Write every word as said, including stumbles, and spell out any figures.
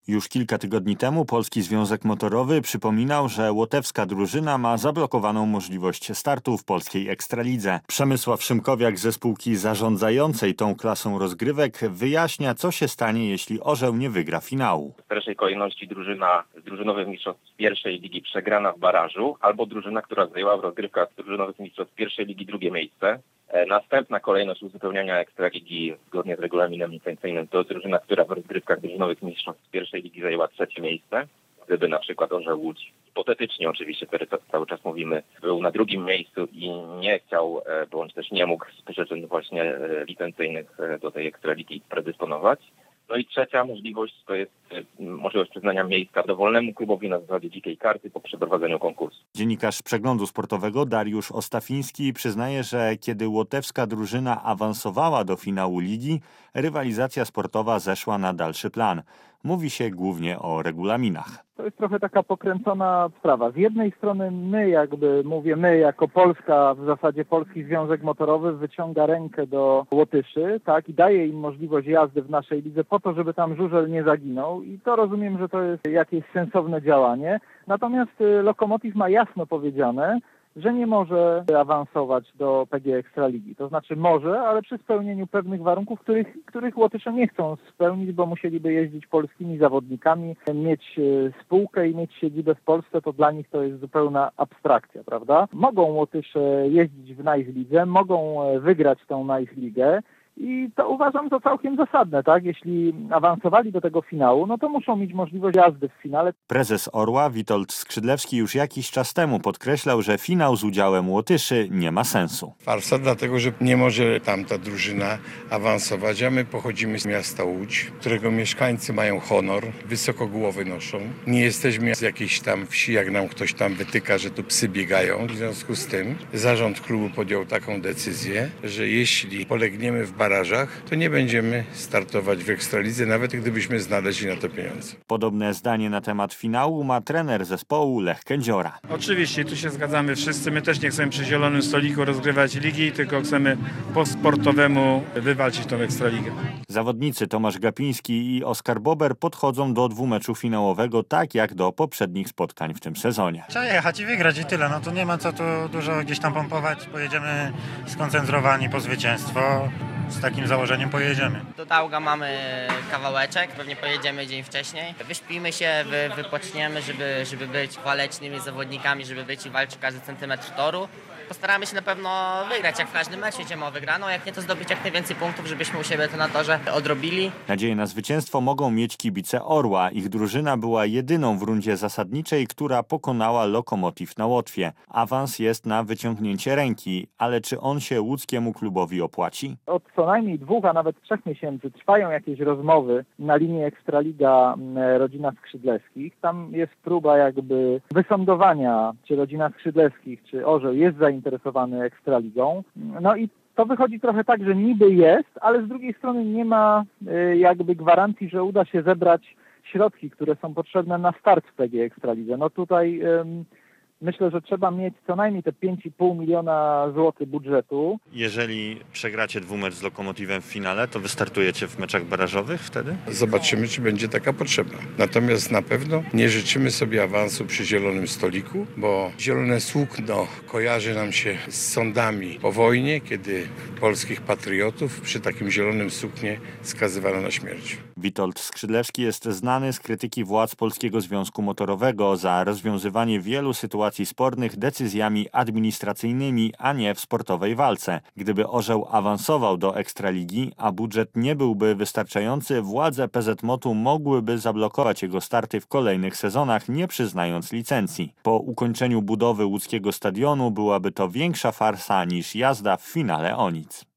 Już kilka tygodni temu Polski Związek Motorowy przypominał, że łotewska drużyna ma zablokowaną możliwość startu w polskiej Ekstralidze. Przemysław Szymkowiak ze spółki zarządzającej tą klasą rozgrywek wyjaśnia, co się stanie, jeśli Orzeł nie wygra finału. W pierwszej kolejności drużyna z drużynowych mistrzostw pierwszej ligi przegrana w barażu, albo drużyna, która zajęła w rozgrywkach drużynowych mistrzostw pierwszej ligi drugie miejsce. Następna kolejność uzupełniania Ekstraligi zgodnie z regulaminem licencyjnym to drużyna, która w rozgrywkach drużynowych mistrzostw pierwszej ligi zajęła trzecie miejsce. Gdyby na przykład Orzeł Łódź, hipotetycznie oczywiście, który cały czas mówimy, był na drugim miejscu i nie chciał, bądź też nie mógł z przyczyn właśnie licencyjnych do tej Ekstraligi predysponować. No i trzecia możliwość to jest możliwość przyznania miejsca dowolnemu klubowi na zasadzie dzikiej karty po przeprowadzeniu konkursu. Dziennikarz Przeglądu Sportowego Dariusz Ostafiński przyznaje, że kiedy łotewska drużyna awansowała do finału ligi, rywalizacja sportowa zeszła na dalszy plan. Mówi się głównie o regulaminach. To jest trochę taka pokręcona sprawa. Z jednej strony my, jakby mówię my, jako Polska, w zasadzie Polski Związek Motorowy wyciąga rękę do Łotyszy, tak, i daje im możliwość jazdy w naszej lidze po to, żeby tam żużel nie zaginął i to rozumiem, że to jest jakieś sensowne działanie. Natomiast Lokomotiv ma jasno powiedziane, że nie może awansować do P G Ekstraligi. To znaczy może, ale przy spełnieniu pewnych warunków, których, których Łotysze nie chcą spełnić, bo musieliby jeździć polskimi zawodnikami, mieć spółkę i mieć siedzibę w Polsce, to dla nich to jest zupełna abstrakcja, prawda? Mogą Łotysze jeździć w Nice Lidze, mogą wygrać tą Nice Ligę. I to uważam za całkiem zasadne, tak? Jeśli awansowali do tego finału, no to muszą mieć możliwość jazdy w finale. Prezes Orła Witold Skrzydlewski już jakiś czas temu podkreślał, że finał z udziałem Łotyszy nie ma sensu. Farsa, dlatego że nie może tamta drużyna awansować, a my pochodzimy z miasta Łódź, którego mieszkańcy mają honor, wysoko głowy noszą. Nie jesteśmy z jakiejś tam wsi, jak nam ktoś tam wytyka, że tu psy biegają. W związku z tym zarząd klubu podjął taką decyzję, że jeśli polegniemy w barażach, to nie będziemy startować w Ekstralidze, nawet gdybyśmy znaleźli na to pieniądze. Podobne zdanie na temat finału ma trener zespołu Lech Kędziora. Oczywiście, tu się zgadzamy wszyscy. My też nie chcemy przy zielonym stoliku rozgrywać ligi, tylko chcemy po sportowemu wywalczyć tą Ekstraligę. Zawodnicy Tomasz Gapiński i Oskar Bober podchodzą do dwumeczu finałowego tak jak do poprzednich spotkań w tym sezonie. Trzeba jechać i wygrać i tyle. No to nie ma co tu dużo gdzieś tam pompować. Pojedziemy skoncentrowani po zwycięstwo. Z takim założeniem pojedziemy. Do Tauga mamy kawałeczek, pewnie pojedziemy dzień wcześniej. Wyśpimy się, wy, wypoczniemy, żeby, żeby być walecznymi zawodnikami, żeby być i walczyć każdy centymetr toru. Postaramy się na pewno wygrać, jak w każdym meczu jedziemy o wygraną, jak nie to zdobyć jak najwięcej punktów, żebyśmy u siebie to na torze odrobili. Nadzieję na zwycięstwo mogą mieć kibice Orła. Ich drużyna była jedyną w rundzie zasadniczej, która pokonała Lokomotiv na Łotwie. Awans jest na wyciągnięcie ręki, ale czy on się łódzkiemu klubowi opłaci? Od co najmniej dwóch, a nawet trzech miesięcy trwają jakieś rozmowy na linii Ekstraliga rodzina Skrzydlewskich. Tam jest próba jakby wysądowania, czy rodzina Skrzydlewskich, czy Orzeł jest zainteresowany interesowany Ekstraligą. No i to wychodzi trochę tak, że niby jest, ale z drugiej strony nie ma y, jakby gwarancji, że uda się zebrać środki, które są potrzebne na start w P G Ekstralidze. No tutaj ym, myślę, że trzeba mieć co najmniej te pięć i pół miliona złotych budżetu. Jeżeli przegracie dwumecz z Lokomotivem w finale, to wystartujecie w meczach barażowych wtedy? Zobaczymy, czy będzie taka potrzebna. Natomiast na pewno nie życzymy sobie awansu przy zielonym stoliku, bo zielone słókno kojarzy nam się z sądami po wojnie, kiedy polskich patriotów przy takim zielonym suknie skazywano na śmierć. Witold Skrzydlewski jest znany z krytyki władz Polskiego Związku Motorowego za rozwiązywanie wielu sytuacji spornych decyzjami administracyjnymi, a nie w sportowej walce. Gdyby Orzeł awansował do Ekstraligi, a budżet nie byłby wystarczający, władze P Z Motu mogłyby zablokować jego starty w kolejnych sezonach, nie przyznając licencji. Po ukończeniu budowy łódzkiego stadionu byłaby to większa farsa niż jazda w finale o nic.